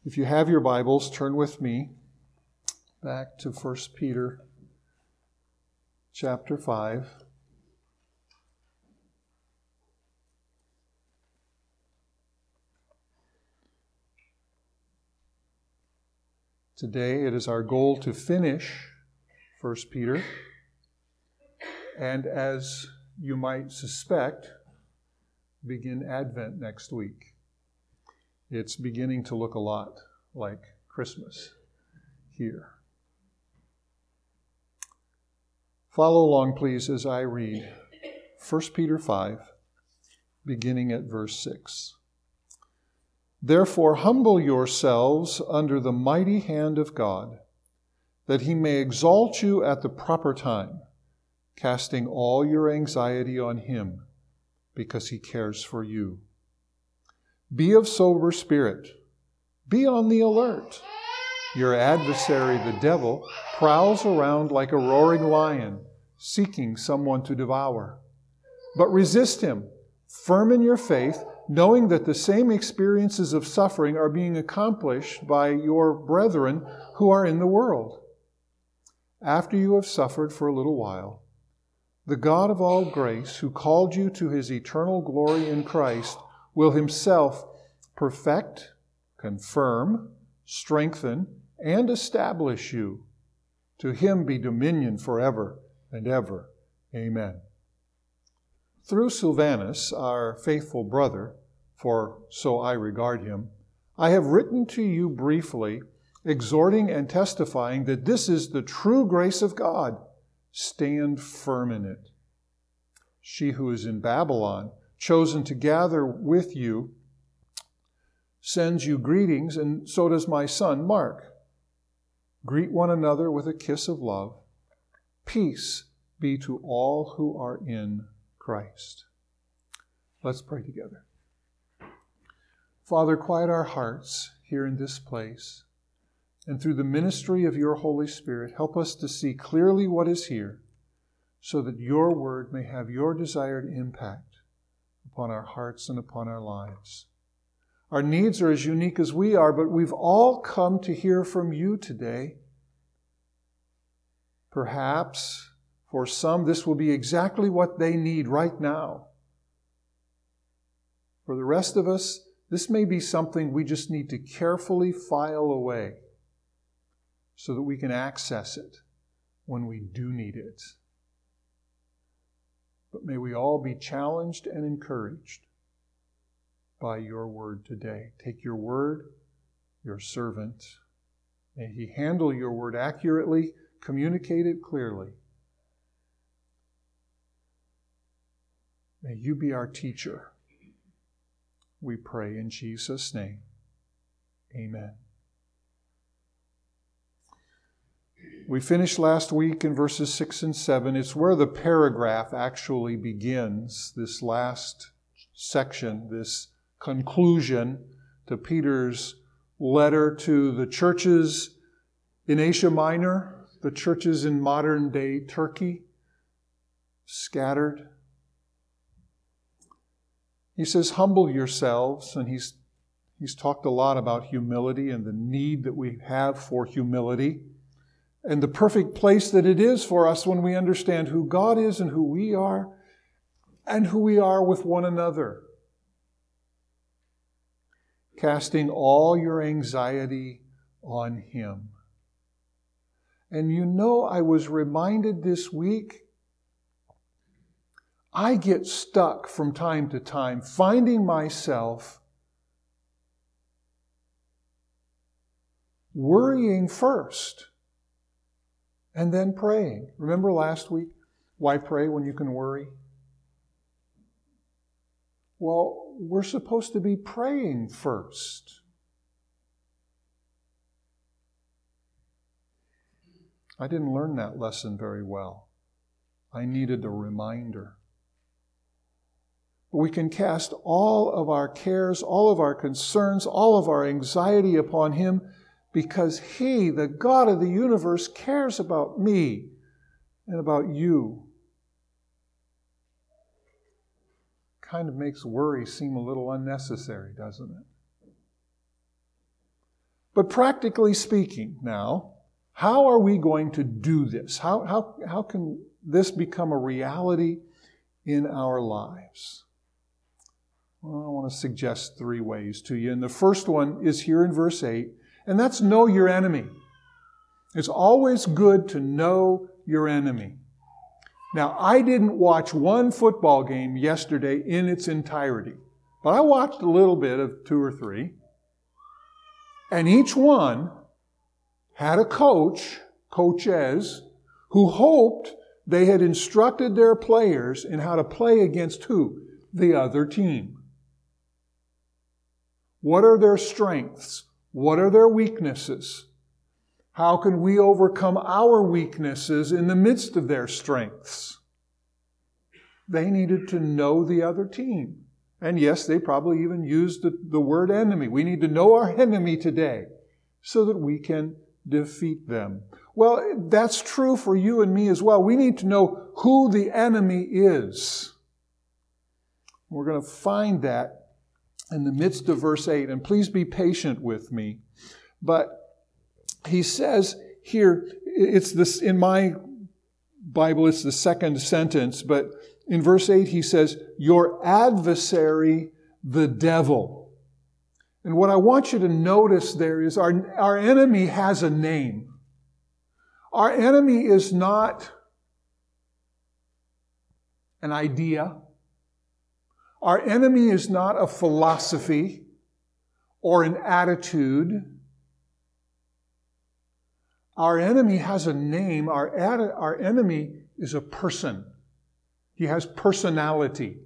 If you have your Bibles, turn with me back to 1 Peter chapter 5. Today it is our goal to finish 1 Peter, and as you might suspect, begin Advent next week. It's beginning to look a lot like Christmas here. Follow along, please, as I read 1 Peter 5, beginning at verse 6. Therefore, humble yourselves under the mighty hand of God, that he may exalt you at the proper time, casting all your anxiety on him, because he cares for you. Be of sober spirit. Be on the alert. Your adversary, the devil, prowls around like a roaring lion, seeking someone to devour. But resist him, firm in your faith, knowing that the same experiences of suffering are being accomplished by your brethren who are in the world. After you have suffered for a little while, the God of all grace, who called you to his eternal glory in Christ, will himself perfect, confirm, strengthen, and establish you. To him be dominion forever and ever. Amen. Through Silvanus, our faithful brother, for so I regard him, I have written to you briefly, exhorting and testifying that this is the true grace of God. Stand firm in it. She who is in Babylon, chosen to gather with you, sends you greetings, and so does my son Mark. Greet one another with a kiss of love. Peace be to all who are in Christ. Let's pray together. Father, quiet our hearts here in this place, and through the ministry of your Holy Spirit, help us to see clearly what is here, so that your word may have your desired impact upon our hearts and upon our lives. Our needs are as unique as we are, but we've all come to hear from you today. Perhaps for some, this will be exactly what they need right now. For the rest of us, this may be something we just need to carefully file away so that we can access it when we do need it. But may we all be challenged and encouraged by your word today. Take your word, your servant. May he handle your word accurately, communicate it clearly. May you be our teacher. We pray in Jesus' name. Amen. We finished last week in verses 6 and 7. It's where the paragraph actually begins, this last section, this conclusion to Peter's letter to the churches in Asia Minor, the churches in modern-day Turkey, scattered. He says, humble yourselves, and he's talked a lot about humility and the need that we have for humility, and the perfect place that it is for us when we understand who God is and who we are with one another. Casting all your anxiety on him. And you know, I was reminded this week, I get stuck from time to time finding myself worrying first and then praying. Remember last week, why pray when you can worry? Well, we're supposed to be praying first. I didn't learn that lesson very well. I needed a reminder. We can cast all of our cares, all of our concerns, all of our anxiety upon him because he, the God of the universe, cares about me and about you. Kind of makes worry seem a little unnecessary, doesn't it? But practically speaking now, how are we going to do this? How can this become a reality in our lives? Well, I want to suggest 3 ways to you. And the first one is here in verse 8, and that's know your enemy. It's always good to know your enemy. Now, I didn't watch one football game yesterday in its entirety, but I watched a little bit of 2 or 3. And each one had a coaches, who hoped they had instructed their players in how to play against who? The other team. What are their strengths? What are their weaknesses? How can we overcome our weaknesses in the midst of their strengths? They needed to know the other team. And yes, they probably even used the word enemy. We need to know our enemy today so that we can defeat them. Well, that's true for you and me as well. We need to know who the enemy is. We're going to find that in the midst of verse 8. And please be patient with me. But he says here, it's this in my Bible, it's the second sentence, but in verse 8 he says, your adversary, the devil. And what I want you to notice there is our enemy has a name. Our enemy is not an idea. Our enemy is not a philosophy or an attitude. Our enemy has a name. Our enemy is a person. He has personality.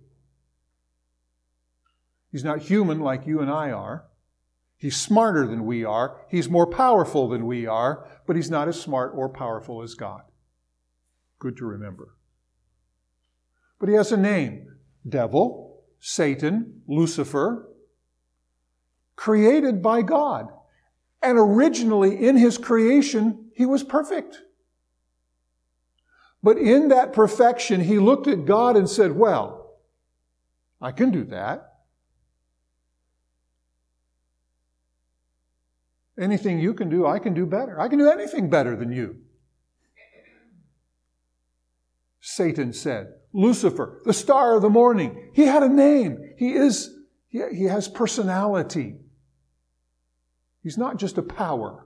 He's not human like you and I are. He's smarter than we are. He's more powerful than we are, but he's not as smart or powerful as God. Good to remember. But he has a name. Devil, Satan, Lucifer, created by God. And originally in his creation, he was perfect. But in that perfection, he looked at God and said, well, I can do that. Anything you can do, I can do better. I can do anything better than you. Satan said, Lucifer, the star of the morning. He had a name. He has personality. He's not just a power.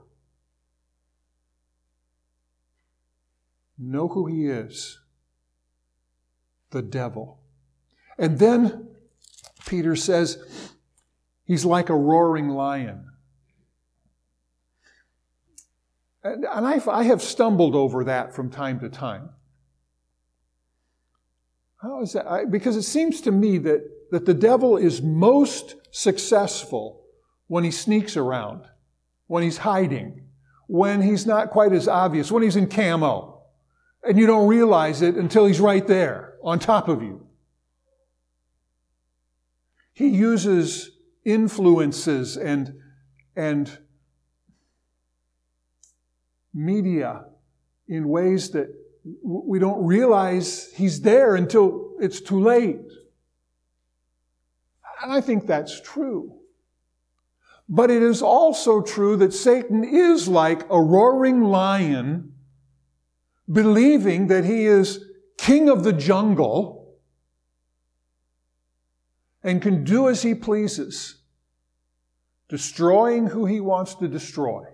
Know who he is. The devil. And then Peter says, he's like a roaring lion. And I have stumbled over that from time to time. How is that? Because it seems to me that the devil is most successful when he sneaks around, when he's hiding, when he's not quite as obvious, when he's in camo, and you don't realize it until he's right there on top of you. He uses influences and media in ways that we don't realize he's there until it's too late. And I think that's true. But it is also true that Satan is like a roaring lion, believing that he is king of the jungle and can do as he pleases, destroying who he wants to destroy.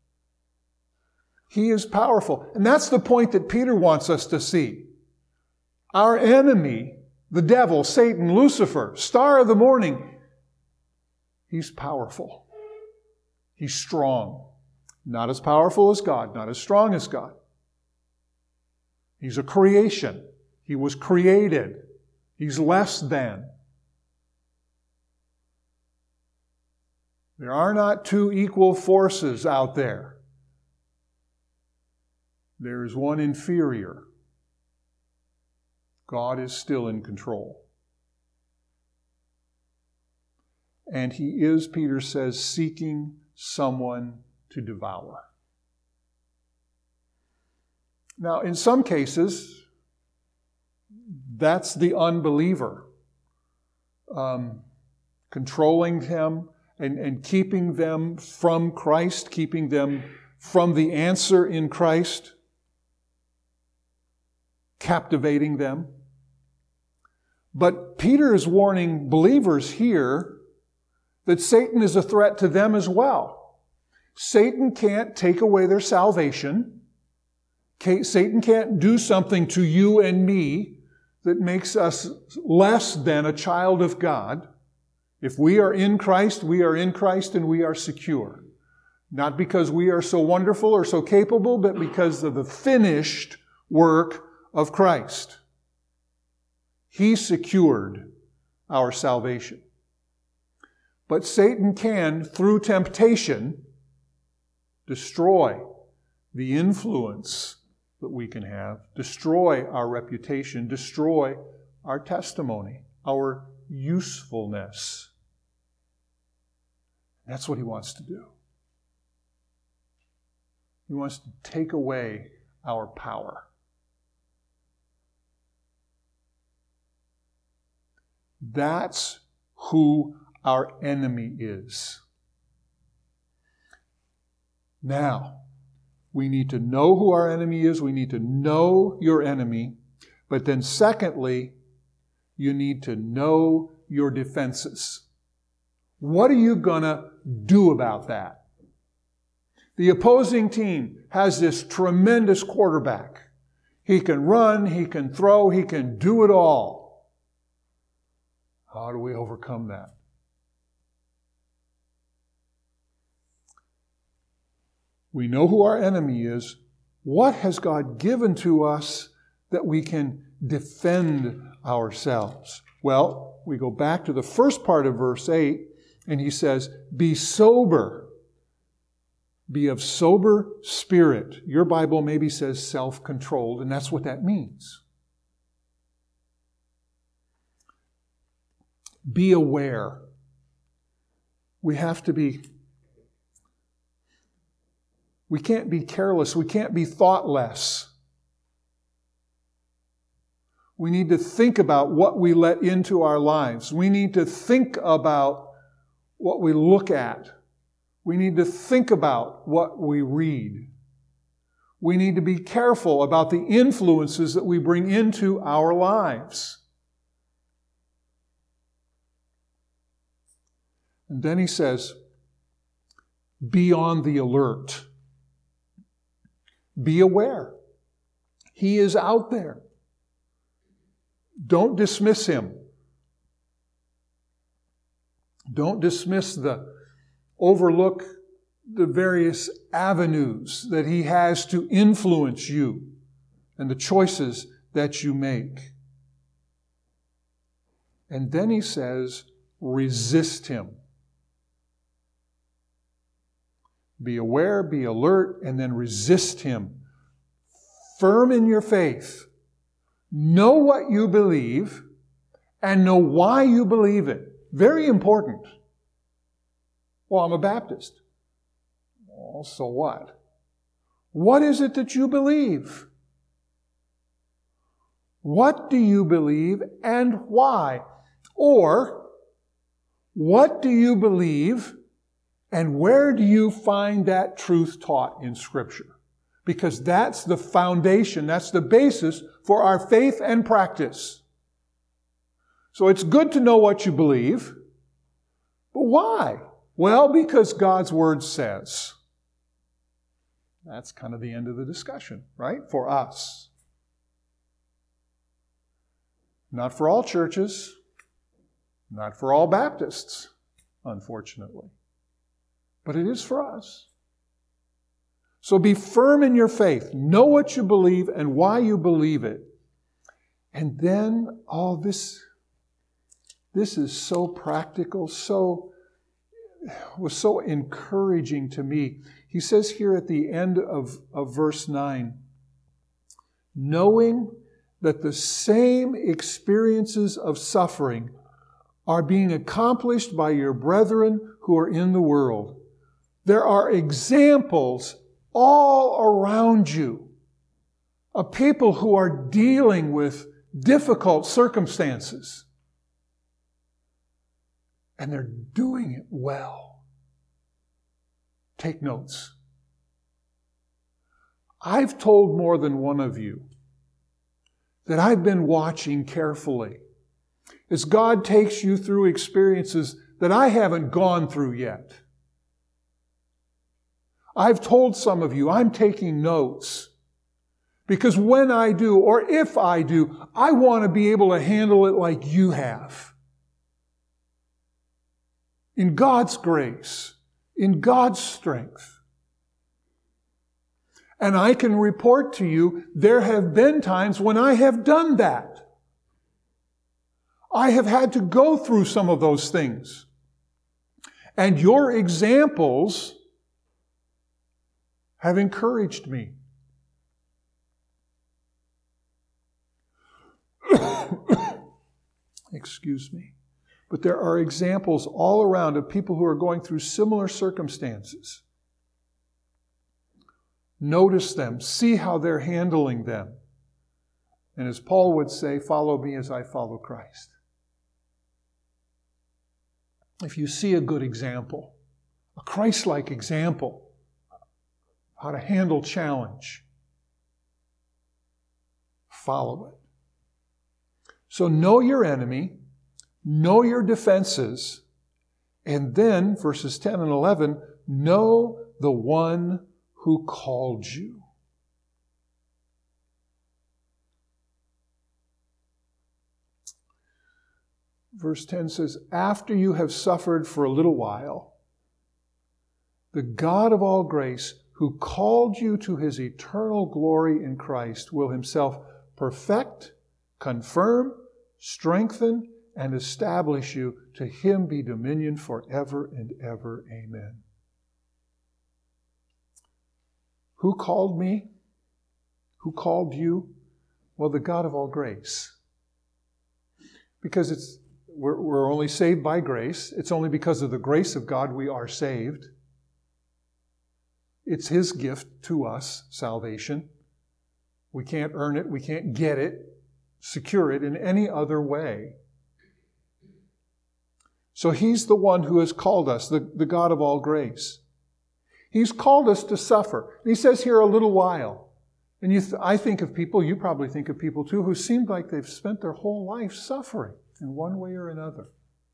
He is powerful. And that's the point that Peter wants us to see. Our enemy, the devil, Satan, Lucifer, star of the morning, he's powerful. He's strong. Not as powerful as God, not as strong as God. He's a creation. He was created. He's less than. There are not two equal forces out there. There is one inferior. God is still in control. And he is, Peter says, seeking someone to devour. Now, in some cases, that's the unbeliever controlling him and keeping them from Christ, keeping them from the answer in Christ, captivating them. But Peter is warning believers here that Satan is a threat to them as well. Satan can't take away their salvation. Satan can't do something to you and me that makes us less than a child of God. If we are in Christ and we are secure. Not because we are so wonderful or so capable, but because of the finished work of Christ. He secured our salvation. But Satan can, through temptation, destroy the influence that we can have, destroy our reputation, destroy our testimony, our usefulness. That's what he wants to do. He wants to take away our power. That's who our enemy is. Now, we need to know who our enemy is. We need to know your enemy. But then secondly, you need to know your defenses. What are you going to do about that? The opposing team has this tremendous quarterback. He can run, he can throw, he can do it all. How do we overcome that? We know who our enemy is. What has God given to us that we can defend ourselves? Well, we go back to the first part of verse 8, and he says, be sober. Be of sober spirit. Your Bible maybe says self-controlled, and that's what that means. Be aware. We can't be careless. We can't be thoughtless. We need to think about what we let into our lives. We need to think about what we look at. We need to think about what we read. We need to be careful about the influences that we bring into our lives. And then he says, be on the alert. Be aware. He is out there. Don't dismiss him. Don't overlook the various avenues that he has to influence you and the choices that you make. And then he says, resist him. Be aware, be alert, and then resist him. Firm in your faith. Know what you believe and know why you believe it. Very important. Well, I'm a Baptist. Well, so what? What is it that you believe? What do you believe and why? Or, what do you believe and where do you find that truth taught in Scripture? Because that's the foundation, that's the basis for our faith and practice. So it's good to know what you believe, but why? Well, because God's Word says. That's kind of the end of the discussion, right? For us. Not for all churches, not for all Baptists, unfortunately. But it is for us. So be firm in your faith. Know what you believe and why you believe it. And then, this is so practical, was so encouraging to me. He says here at the end of verse 9, knowing that the same experiences of suffering are being accomplished by your brethren who are in the world. There are examples all around you of people who are dealing with difficult circumstances. And they're doing it well. Take notes. I've told more than one of you that I've been watching carefully as God takes you through experiences that I haven't gone through yet. I've told some of you I'm taking notes because when I do, or if I do, I want to be able to handle it like you have. In God's grace, in God's strength. And I can report to you, there have been times when I have done that. I have had to go through some of those things. And your examples have encouraged me. Excuse me. But there are examples all around of people who are going through similar circumstances. Notice them. See how they're handling them. And as Paul would say, follow me as I follow Christ. If you see a good example, a Christ-like example, how to handle challenge, follow it. So know your enemy, know your defenses, and then, verses 10 and 11, know the one who called you. Verse 10 says, after you have suffered for a little while, the God of all grace, who called you to his eternal glory in Christ, will himself perfect, confirm, strengthen, and establish you. To him be dominion forever and ever. Amen. Who called me? Who called you? Well, the God of all grace. Because we're only saved by grace. It's only because of the grace of God we are saved. It's his gift to us, salvation. We can't earn it. We can't get it, secure it in any other way. So he's the one who has called us, the God of all grace. He's called us to suffer. He says here a little while. And I think of people, you probably think of people too, who seem like they've spent their whole life suffering in one way or another.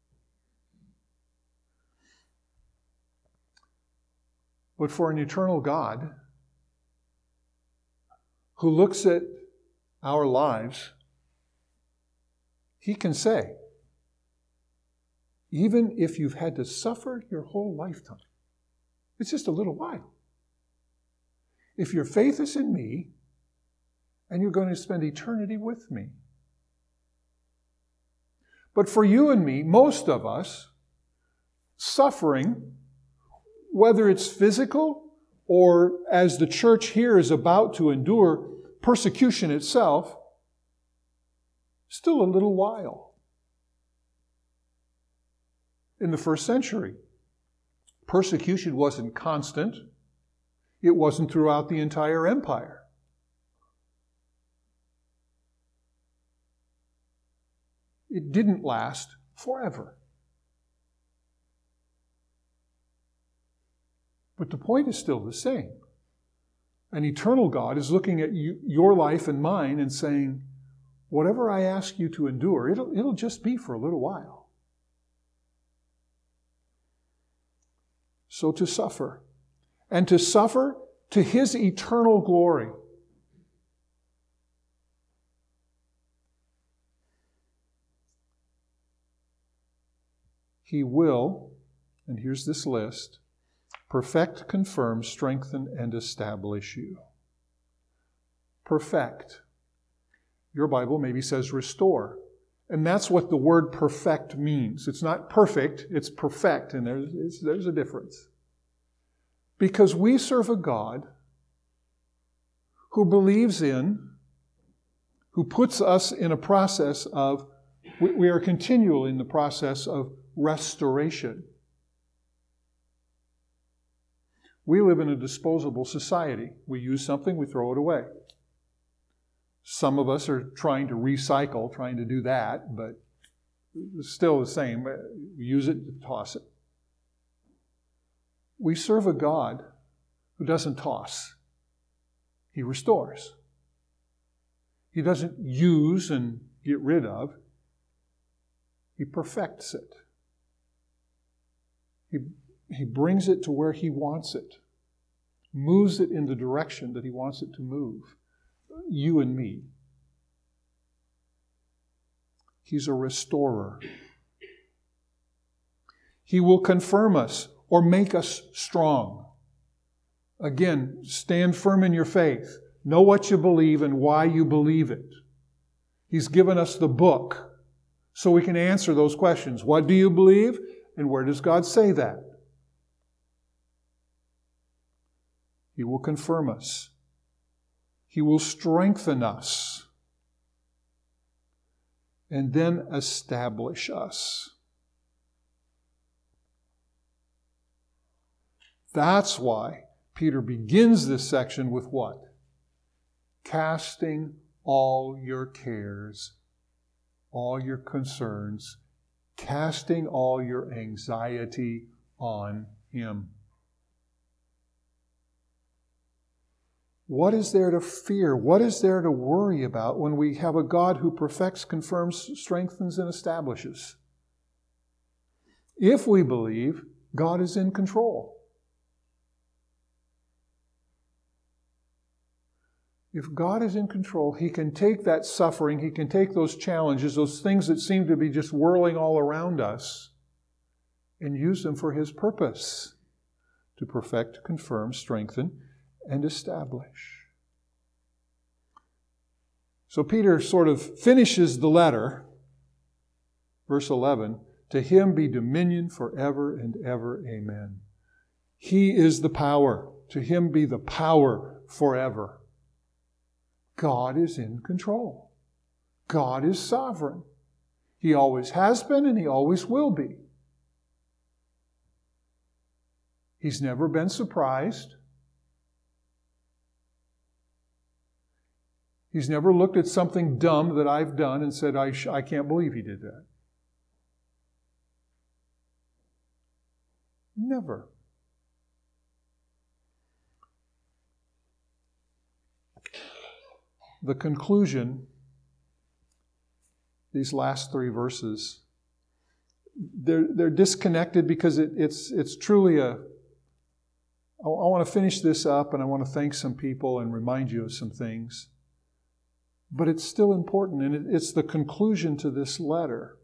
But for an eternal God who looks at our lives, he can say, even if you've had to suffer your whole lifetime, it's just a little while. If your faith is in me, and you're going to spend eternity with me. But for you and me, most of us, suffering, whether it's physical or as the church here is about to endure, persecution itself, still a little while. In the first century, persecution wasn't constant. It wasn't throughout the entire empire. It didn't last forever. But the point is still the same. An eternal God is looking at your life and mine and saying, whatever I ask you to endure, it'll just be for a little while. So to suffer. And to suffer to his eternal glory. He will, and here's this list, perfect, confirm, strengthen, and establish you. Perfect. Your Bible maybe says restore. And that's what the word perfect means. It's not perfect, it's perfect, and there's a difference. Because we serve a God who believes in, who puts us in a process of, we are continually in the process of restoration. We live in a disposable society. We use something, we throw it away. Some of us are trying to recycle, trying to do that, but It's still the same. Use it, toss it. We serve a God who doesn't toss. He restores. He doesn't use and get rid of. He perfects it. He brings it to where He wants it. Moves it in the direction that He wants it to move. You and me. He's a restorer. He will confirm us or make us strong. Again, stand firm in your faith. Know what you believe and why you believe it. He's given us the book so we can answer those questions. What do you believe? And where does God say that? He will confirm us. He will strengthen us. And then establish us. That's why Peter begins this section with what? Casting all your cares, all your concerns, casting all your anxiety on Him. What is there to fear? What is there to worry about when we have a God who perfects, confirms, strengthens, and establishes? If we believe God is in control. If God is in control, He can take that suffering, He can take those challenges, those things that seem to be just whirling all around us, and use them for His purpose to perfect, confirm, strengthen, and establish. So Peter sort of finishes the letter, verse 11, to Him be dominion forever and ever, amen. He is the power. To Him be the power forever. God is in control. God is sovereign. He always has been and He always will be. He's never been surprised. He's never looked at something dumb that I've done and said, I can't believe He did that. Never. The conclusion, these last 3 verses, they're disconnected because it's truly I want to finish this up and I want to thank some people and remind you of some things. But it's still important, and it's the conclusion to this letter.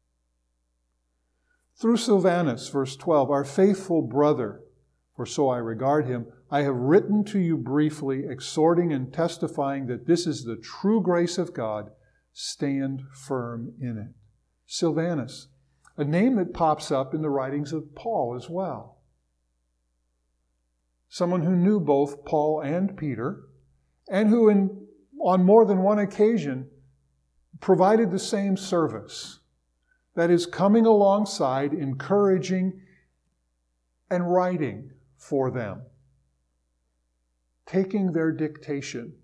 Through Silvanus, verse 12, our faithful brother, for so I regard him, I have written to you briefly, exhorting and testifying that this is the true grace of God. Stand firm in it. Silvanus, a name that pops up in the writings of Paul as well. Someone who knew both Paul and Peter, and who on more than one occasion provided the same service. That is, coming alongside, encouraging, and writing for them. Taking their dictation.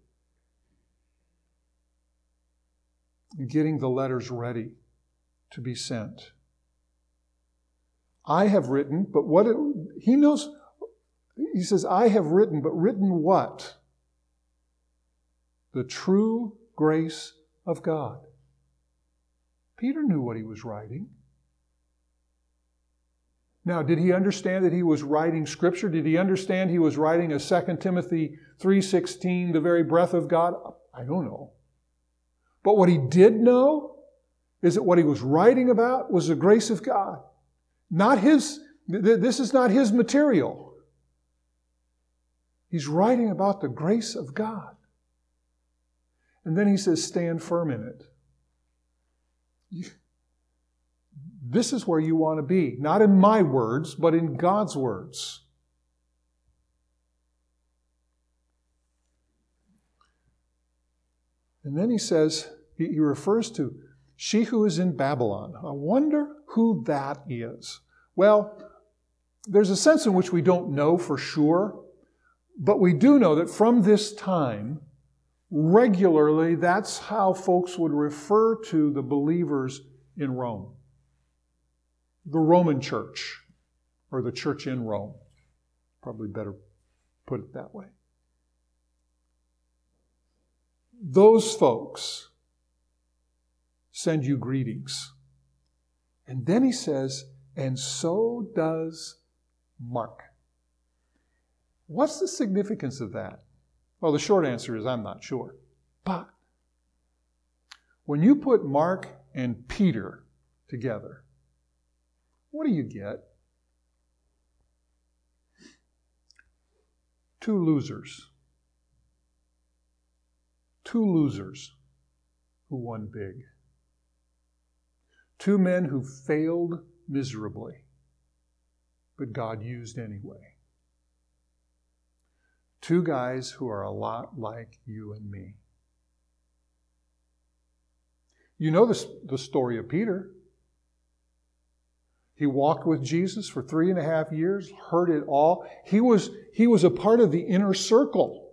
And getting the letters ready to be sent. I have written, but he knows, he says, I have written, but written what? The true grace of God. Peter knew what he was writing. Now, did he understand that he was writing Scripture? Did he understand he was writing a 2 Timothy 3:16, the very breath of God? I don't know. But what he did know is that what he was writing about was the grace of God. This is not his material. He's writing about the grace of God. And then he says, stand firm in it. This is where you want to be. Not in my words, but in God's words. And then he says, he refers to she who is in Babylon. I wonder who that is. Well, there's a sense in which we don't know for sure, but we do know that from this time, regularly, that's how folks would refer to the believers in Rome. the Roman church, or the church in Rome. Probably better put it that way. Those folks send you greetings. And then he says, and so does Mark. What's the significance of that? Well, the short answer is I'm not sure. But when you put Mark and Peter together, what do you get? Two losers. Two losers who won big. Two men who failed miserably, but God used anyway. Two guys who are a lot like you and me. You know the story of Peter. He walked with Jesus for 3.5 years, heard it all. He was a part of the inner circle.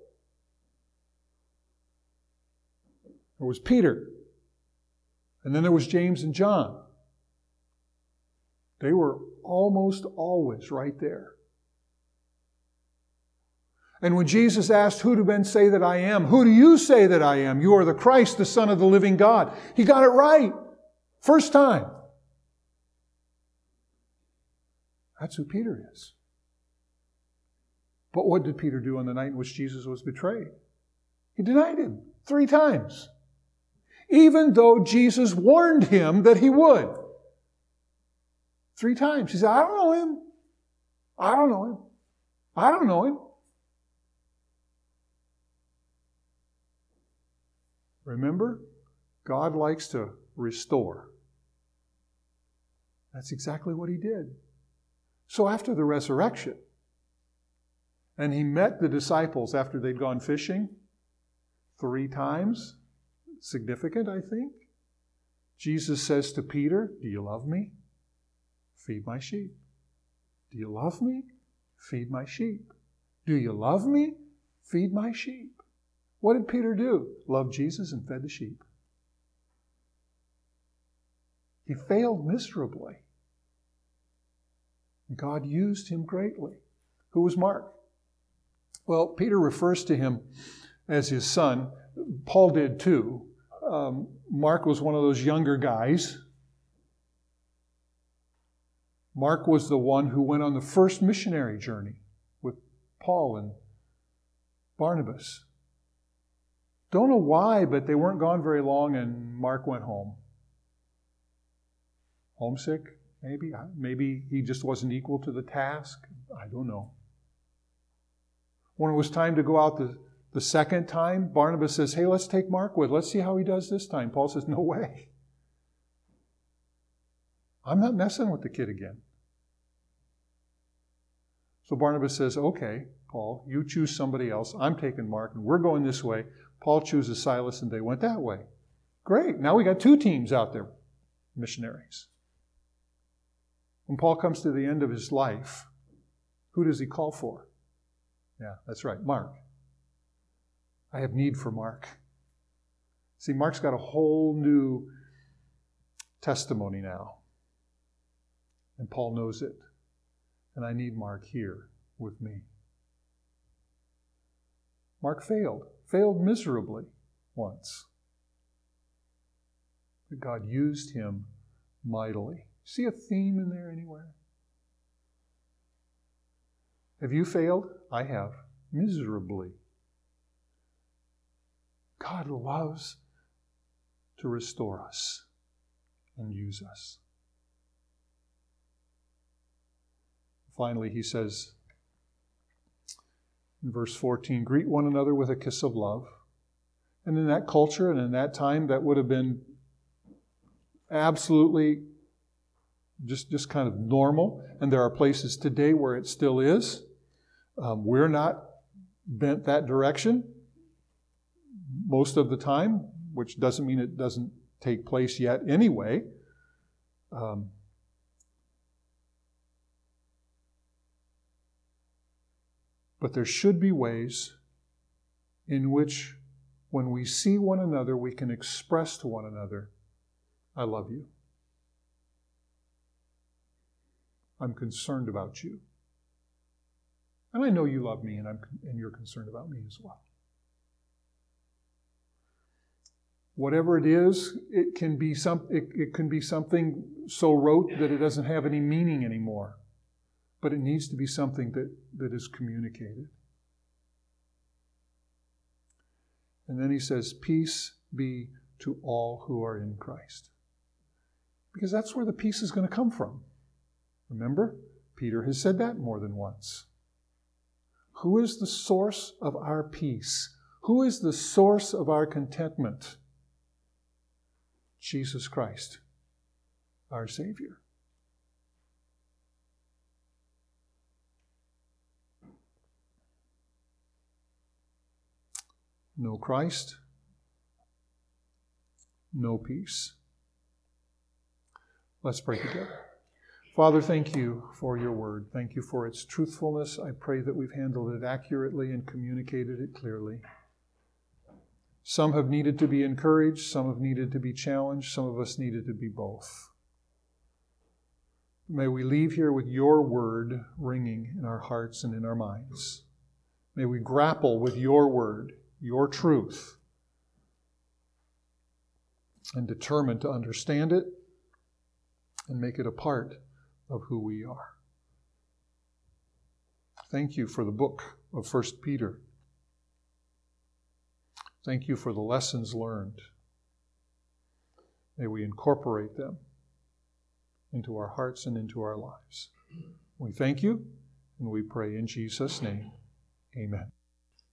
There was Peter. And then there was James and John. They were almost always right there. And when Jesus asked, who do men say that I am? Who do you say that I am? You are the Christ, the Son of the living God. He got it right. First time. That's who Peter is. But what did Peter do on the night in which Jesus was betrayed? He denied him 3 times. Even though Jesus warned him that he would. 3 times. He said, I don't know him. I don't know him. I don't know him. Remember, God likes to restore. That's exactly what he did. So after the resurrection, and he met the disciples after they'd gone fishing 3 times, significant, I think. Jesus says to Peter, do you love me? Feed my sheep. Do you love me? Feed my sheep. Do you love me? Feed my sheep. What did Peter do? Love Jesus and fed the sheep. He failed miserably. God used him greatly. Who was Mark? Well, Peter refers to him as his son. Paul did too. Mark was one of those younger guys. Mark was the one who went on the first missionary journey with Paul and Barnabas. Don't know why, but they weren't gone very long and Mark went home. Homesick, maybe? Maybe he just wasn't equal to the task. I don't know. When it was time to go out the second time, Barnabas says, hey, let's take Mark with. Let's see how he does this time. Paul says, no way. I'm not messing with the kid again. So Barnabas says, okay, Paul, you choose somebody else. I'm taking Mark, and we're going this way. Paul chooses Silas, and they went that way. Great. Now we got 2 teams out there, missionaries. When Paul comes to the end of his life, who does he call for? Yeah, that's right, Mark. I have need for Mark. See, Mark's got a whole new testimony now. And Paul knows it. And I need Mark here with me. Mark failed miserably once. But God used him mightily. See a theme in there anywhere? Have you failed? I have. Miserably. God loves to restore us and use us. Finally, he says in verse 14, greet one another with a kiss of love. And in that culture and in that time, that would have been absolutely just kind of normal. And there are places today where it still is. We're not bent that direction most of the time, which doesn't mean it doesn't take place yet anyway. But there should be ways in which when we see one another, we can express to one another, I love you. I'm concerned about you. And I know you love me, and you're concerned about me as well. Whatever it is, it can be something so rote that it doesn't have any meaning anymore. But it needs to be something that is communicated. And then he says, peace be to all who are in Christ. Because that's where the peace is going to come from. Remember, Peter has said that more than once. Who is the source of our peace? Who is the source of our contentment? Jesus Christ, our Savior. No Christ, no peace. Let's pray together. Father, thank you for your word. Thank you for its truthfulness. I pray that we've handled it accurately and communicated it clearly. Some have needed to be encouraged, some have needed to be challenged, some of us needed to be both. May we leave here with your word ringing in our hearts and in our minds. May we grapple with your word, your truth, and determine to understand it and make it a part of who we are. Thank you for the book of 1 Peter. Thank you for the lessons learned. May we incorporate them into our hearts and into our lives. We thank you, and we pray in Jesus' name. Amen.